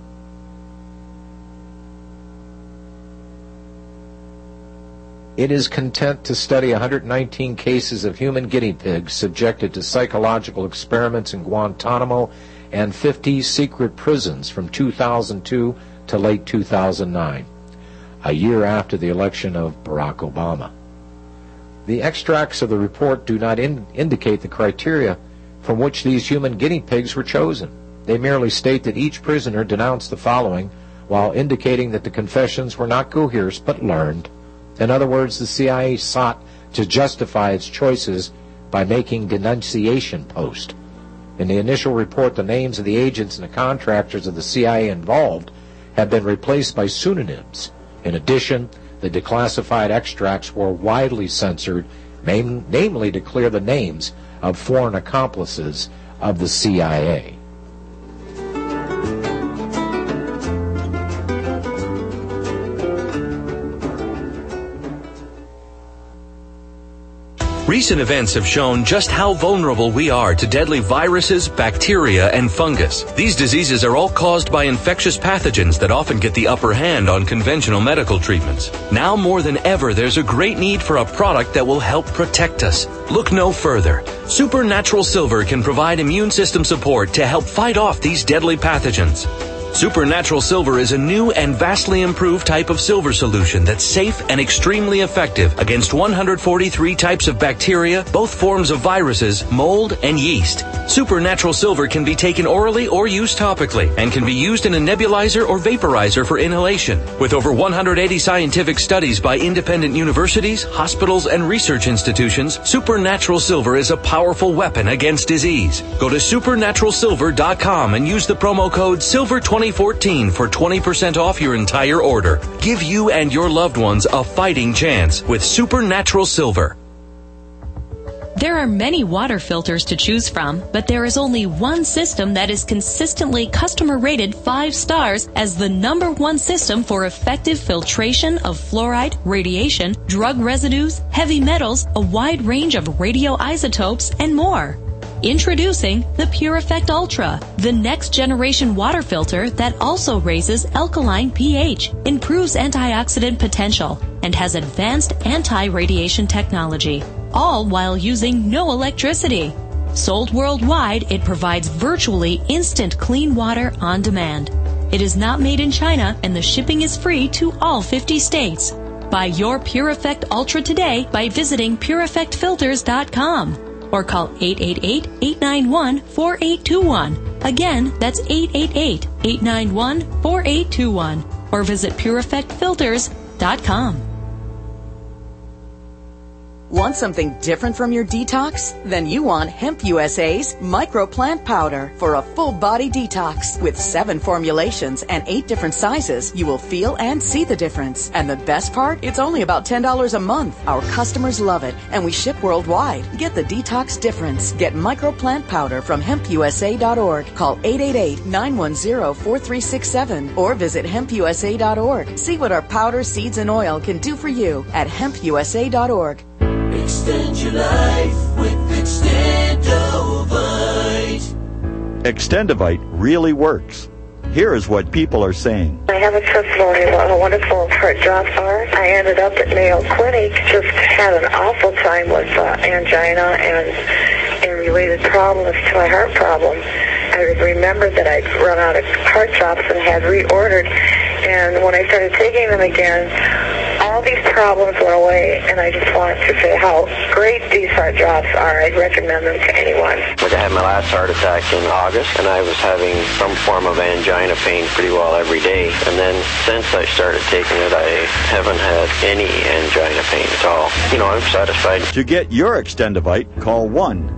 Speaker 9: It is content to study 119 cases of human guinea pigs subjected to psychological experiments in Guantanamo and 50 secret prisons from 2002 to late 2009, a year after the election of Barack Obama. The extracts of the report do not indicate the criteria from which these human guinea pigs were chosen. They merely state that each prisoner denounced the following, while indicating that the confessions were not coerced but learned. In other words, the CIA sought to justify its choices by making denunciation posts. In the initial report, the names of the agents and the contractors of the CIA involved have been replaced by pseudonyms. In addition, the declassified extracts were widely censored, namely to clear the names of foreign accomplices of the CIA.
Speaker 18: Recent events have shown just how vulnerable we are to deadly viruses, bacteria, and fungus. These diseases are all caused by infectious pathogens that often get the upper hand on conventional medical treatments. Now more than ever, there's a great need for a product that will help protect us. Look no further. Supernatural Silver can provide immune system support to help fight off these deadly pathogens. Supernatural Silver is a new and vastly improved type of silver solution that's safe and extremely effective against 143 types of bacteria, both forms of viruses, mold, and yeast. Supernatural Silver can be taken orally or used topically and can be used in a nebulizer or vaporizer for inhalation. With over 180 scientific studies by independent universities, hospitals, and research institutions, Supernatural Silver is a powerful weapon against disease. Go to supernaturalsilver.com and use the promo code SILVER20 2014 for 20% off your entire order. Give you and your loved ones a fighting chance with Supernatural Silver.
Speaker 19: There are many water filters to choose from, but there is only one system that is consistently customer rated 5 stars as the #1 system for effective filtration of fluoride, radiation, drug residues, heavy metals, a wide range of radioisotopes, and more. Introducing the Pure Effect Ultra, the next generation water filter that also raises alkaline pH, improves antioxidant potential, and has advanced anti-radiation technology, all while using no electricity. Sold worldwide, it provides virtually instant clean water on demand. It is not made in China, and the shipping is free to all 50 states. Buy your Pure Effect Ultra today by visiting PureEffectFilters.com. or call 888-891-4821. Again, that's 888-891-4821. Or visit PureEffectFilters.com.
Speaker 14: Want something different from your detox? Then you want Hemp USA's Microplant Powder for a full body detox. With 7 formulations and 8 different sizes, you will feel and see the difference. And the best part? It's only about $10 a month. Our customers love it, and we ship worldwide. Get the detox difference. Get Microplant Powder from HempUSA.org. Call 888-910-4367 or visit HempUSA.org. See what our powder, seeds, and oil can do for you at HempUSA.org.
Speaker 8: Extend your life with Extendovite.
Speaker 20: Extendovite really works. Here is what people are saying.
Speaker 21: I have a testimony about how wonderful heart drops are. I ended up at Mayo Clinic, just had an awful time with angina and related problems to my heart problem. I remembered that I'd run out of heart drops and had reordered, and when I started taking them again, all these problems went away, and I just wanted to say how great these heart drops are. I'd recommend them to anyone.
Speaker 22: I had my last heart attack in August, and I was having some form of angina pain pretty well every day. And then since I started taking it, I haven't had any angina pain at all. You know, I'm satisfied.
Speaker 20: To get your Extendovite, call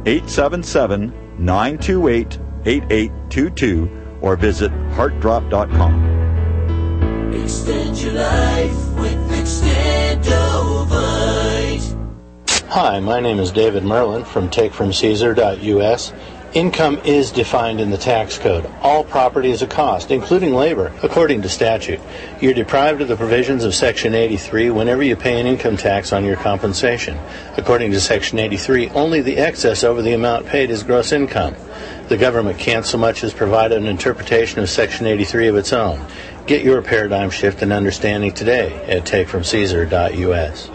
Speaker 20: 1-877-928-8822 or visit heartdrop.com.
Speaker 8: Extend your life with Extendovite.
Speaker 17: Hi, my name is David Merlin from TakeFromCaesar.us. Income is defined in the tax code. All property is a cost, including labor, according to statute. You're deprived of the provisions of Section 83 whenever you pay an income tax on your compensation. According to Section 83, only the excess over the amount paid is gross income. The government can't so much as provide an interpretation of Section 83 of its own. Get your paradigm shift and understanding today at TakeFromCaesar.us.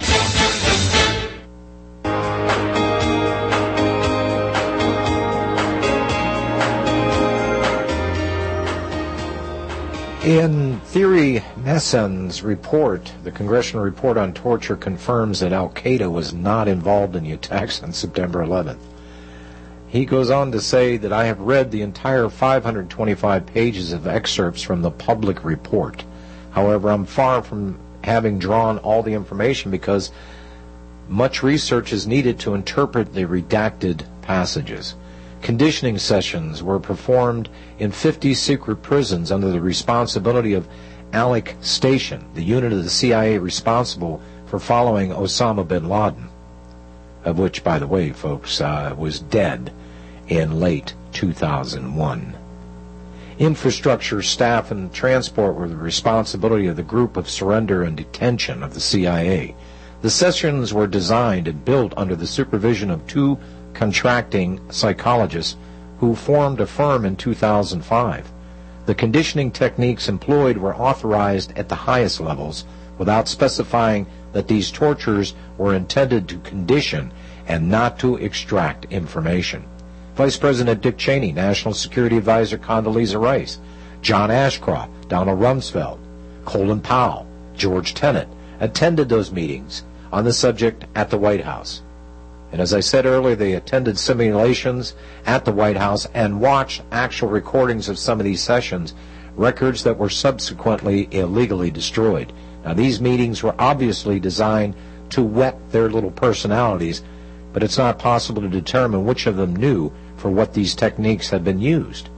Speaker 9: In theory, Messen's report, the congressional report on torture, confirms that Al-Qaeda was not involved in the attacks on September 11th. He goes on to say that I have read the entire 525 pages of excerpts from the public report. However, I'm far from having drawn all the information because much research is needed to interpret the redacted passages. Conditioning sessions were performed in 50 secret prisons under the responsibility of Alec Station, the unit of the CIA responsible for following Osama bin Laden, of which, by the way, folks, was dead in late 2001. Infrastructure, staff, and transport were the responsibility of the Group of Surrender and Detention of the CIA. The sessions were designed and built under the supervision of 2 contracting psychologists who formed a firm in 2005. The conditioning techniques employed were authorized at the highest levels without specifying that these tortures were intended to condition and not to extract information. Vice President Dick Cheney, National Security Advisor Condoleezza Rice, John Ashcroft, Donald Rumsfeld, Colin Powell, George Tenet attended those meetings on the subject at the White House. And as I said earlier, they attended simulations at the White House and watched actual recordings of some of these sessions, records that were subsequently illegally destroyed. Now, these meetings were obviously designed to whet their little personalities, but it's not possible to determine which of them knew for what these techniques had been used.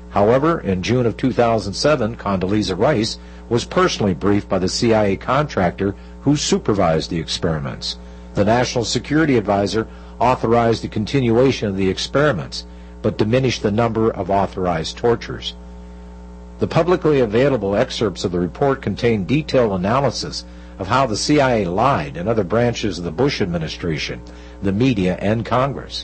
Speaker 9: However, in June of 2007, Condoleezza Rice was personally briefed by the CIA contractor who supervised the experiments. The National Security Advisor authorized the continuation of the experiments, but diminished the number of authorized tortures. The publicly available excerpts of the report contain detailed analysis of how the CIA lied and other branches of the Bush administration, the media, and Congress.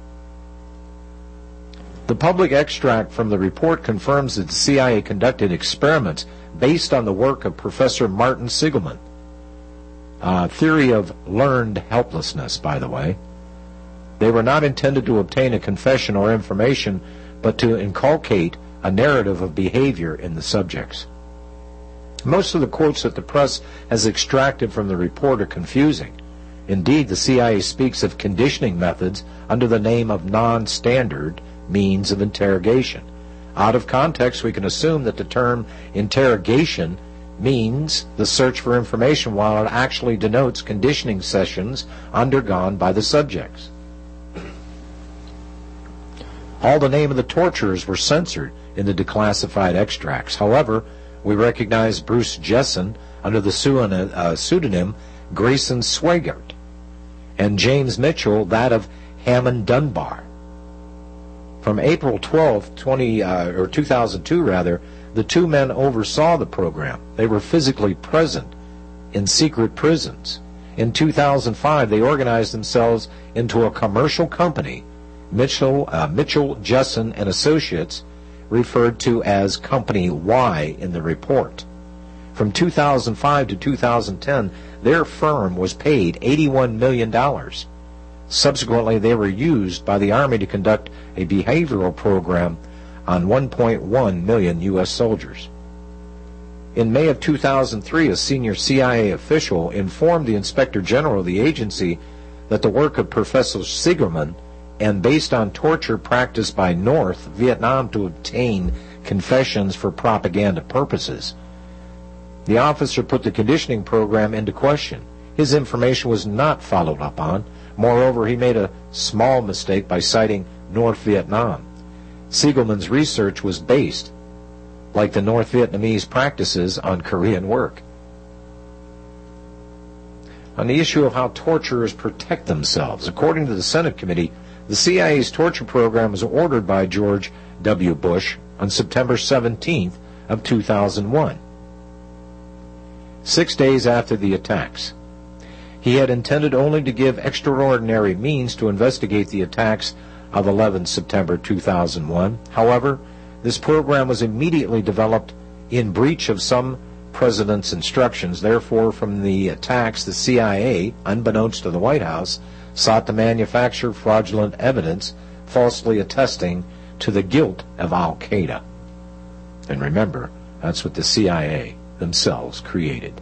Speaker 9: The public extract from the report confirms that the CIA conducted experiments based on the work of Professor Martin Sigelman. Theory of learned helplessness, by the way. They were not intended to obtain a confession or information, but to inculcate a narrative of behavior in the subjects. Most of the quotes that the press has extracted from the report are confusing. Indeed, the CIA speaks of conditioning methods under the name of non-standard means of interrogation. Out of context, we can assume that the term interrogation means the search for information, while it actually denotes conditioning sessions undergone by the subjects. All the name of the torturers were censored in the declassified extracts. However, we recognize Bruce Jessen under the pseudonym Grayson Swigert, and James Mitchell that of Hammond Dunbar. From April 12, 2002, the two men oversaw the program. They were physically present in secret prisons. In 2005, they organized themselves into a commercial company, Mitchell, Jessen and Associates, referred to as Company Y in the report. From 2005 to 2010, their firm was paid $81 million. Subsequently, they were used by the Army to conduct a behavioral program on 1.1 million U.S. soldiers. In May of 2003, a senior CIA official informed the Inspector General of the agency that the work of Professor Sigelman, and based on torture practiced by North Vietnam to obtain confessions for propaganda purposes. The officer put the conditioning program into question. His information was not followed up on. Moreover, he made a small mistake by citing North Vietnam. Sigelman's research was based, like the North Vietnamese practices, on Korean work. On the issue of how torturers protect themselves, according to the Senate committee, the CIA's torture program was ordered by George W. Bush on September 17th of 2001, 6 days after the attacks. He had intended only to give extraordinary means to investigate the attacks of 11 September 2001. However, this program was immediately developed in breach of some president's instructions. Therefore, from the attacks, the CIA, unbeknownst to the White House, sought to manufacture fraudulent evidence, falsely attesting to the guilt of Al-Qaeda. And remember, that's what the CIA themselves created.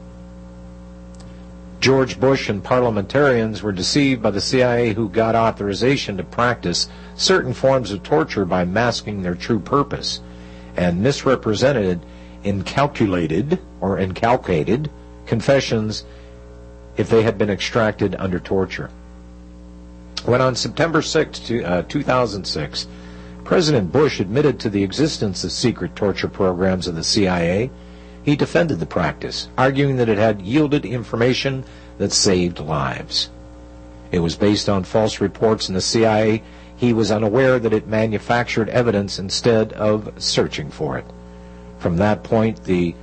Speaker 9: George Bush and parliamentarians were deceived by the CIA, who got authorization to practice certain forms of torture by masking their true purpose, and misrepresented incalculated confessions if they had been extracted under torture. When on September 6, 2006, President Bush admitted to the existence of secret torture programs of the CIA, he defended the practice, arguing that it had yielded information that saved lives. It was based on false reports in the CIA. He was unaware that it manufactured evidence instead of searching for it. From that point, the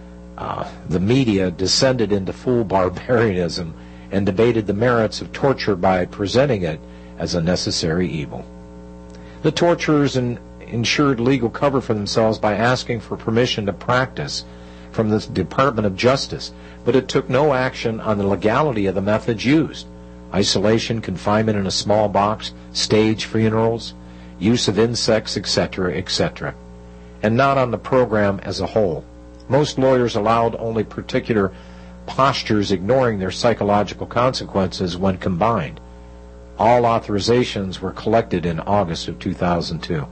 Speaker 9: media descended into full barbarianism and debated the merits of torture by presenting it as a necessary evil. The torturers ensured legal cover for themselves by asking for permission to practice from the Department of Justice, but it took no action on the legality of the methods used. Isolation, confinement in a small box, stage funerals, use of insects, etc., etc., and not on the program as a whole. Most lawyers allowed only particular postures, ignoring their psychological consequences when combined. All authorizations were collected in August of 2002.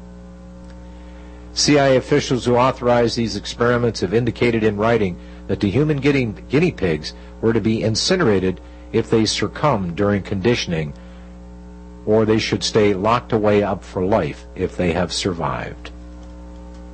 Speaker 9: CIA officials who authorized these experiments have indicated in writing that the human guinea pigs were to be incinerated if they succumbed during conditioning, or they should stay locked away up for life if they have survived.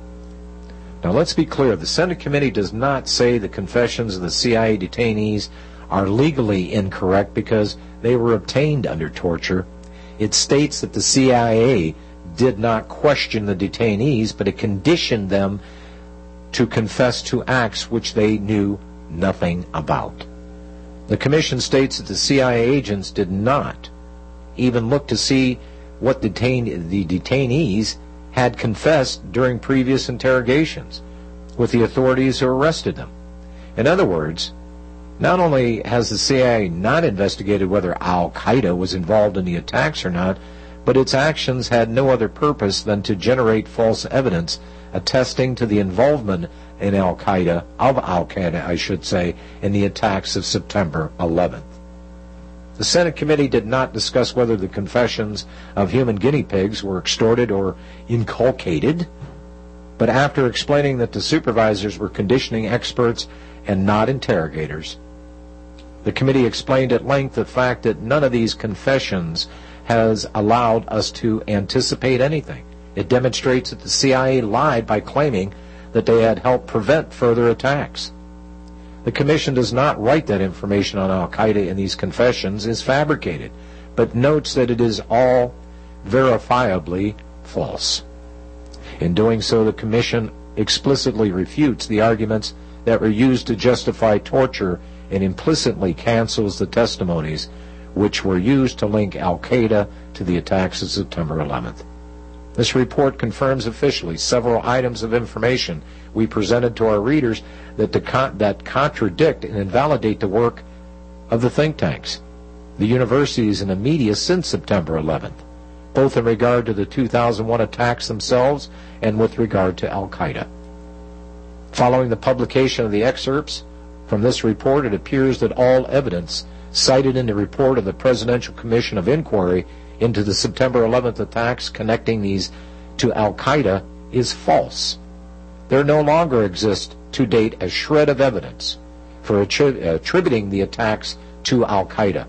Speaker 9: Now let's be clear, the Senate committee does not say the confessions of the CIA detainees are legally incorrect because they were obtained under torture. It states that the CIA did not question the detainees, but it conditioned them to confess to acts which they knew nothing about. The commission states that the CIA agents did not even look to see what the detainees had confessed during previous interrogations with the authorities who arrested them. In other words, not only has the CIA not investigated whether Al-Qaeda was involved in the attacks or not, but its actions had no other purpose than to generate false evidence attesting to the involvement in Al-Qaeda, I should say, in the attacks of September 11th. The Senate committee did not discuss whether the confessions of human guinea pigs were extorted or inculcated, but after explaining that the supervisors were conditioning experts and not interrogators, the committee explained at length the fact that none of these confessions has allowed us to anticipate anything. It demonstrates that the CIA lied by claiming that they had helped prevent further attacks. The commission does not write that information on Al-Qaeda in these confessions is fabricated, but notes that it is all verifiably false. In doing so, the commission explicitly refutes the arguments that were used to justify torture and implicitly cancels the testimonies which were used to link Al-Qaeda to the attacks of September 11th. This report confirms officially several items of information we presented to our readers that contradict and invalidate the work of the think tanks, the universities, and the media since September 11th, both in regard to the 2001 attacks themselves and with regard to Al-Qaeda. Following the publication of the excerpts from this report, it appears that all evidence cited in the report of the Presidential Commission of Inquiry into the September 11th attacks connecting these to Al-Qaeda is false. There no longer exists to date a shred of evidence for attributing the attacks to Al-Qaeda.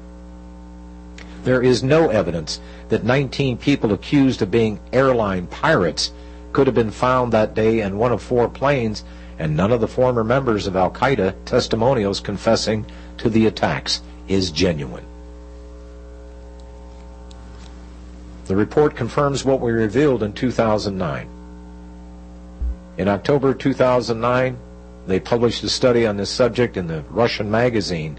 Speaker 9: There is no evidence that 19 people accused of being airline pirates could have been found that day in one of 4 planes, and none of the former members of Al-Qaeda testimonials confessing to the attacks is genuine. The report confirms what we revealed in 2009. In October 2009, they published a study on this subject in the Russian magazine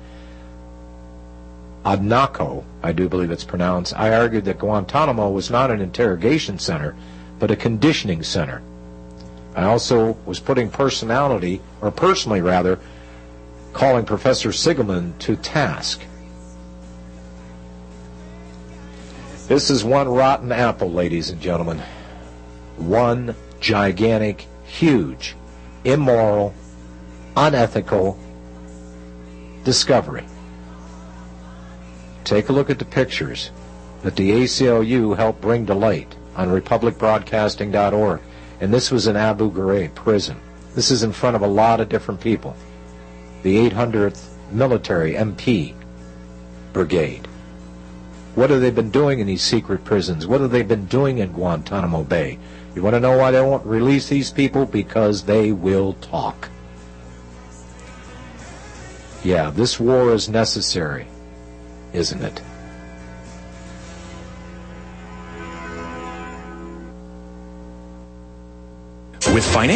Speaker 9: Odnako, I do believe it's pronounced. I argued that Guantanamo was not an interrogation center, but a conditioning center. I also was putting personally calling Professor Sigelman to task. This is one rotten apple, ladies and gentlemen. One gigantic, huge, immoral, unethical discovery. Take a look at the pictures that the ACLU helped bring to light on republicbroadcasting.org. And this was in Abu Ghraib prison. This is in front of a lot of different people. The 800th Military MP Brigade. What have they been doing in these secret prisons? What have they been doing in Guantanamo Bay? You want to know why they won't release these people? Because they will talk. Yeah, this war is necessary, isn't it?
Speaker 1: With financial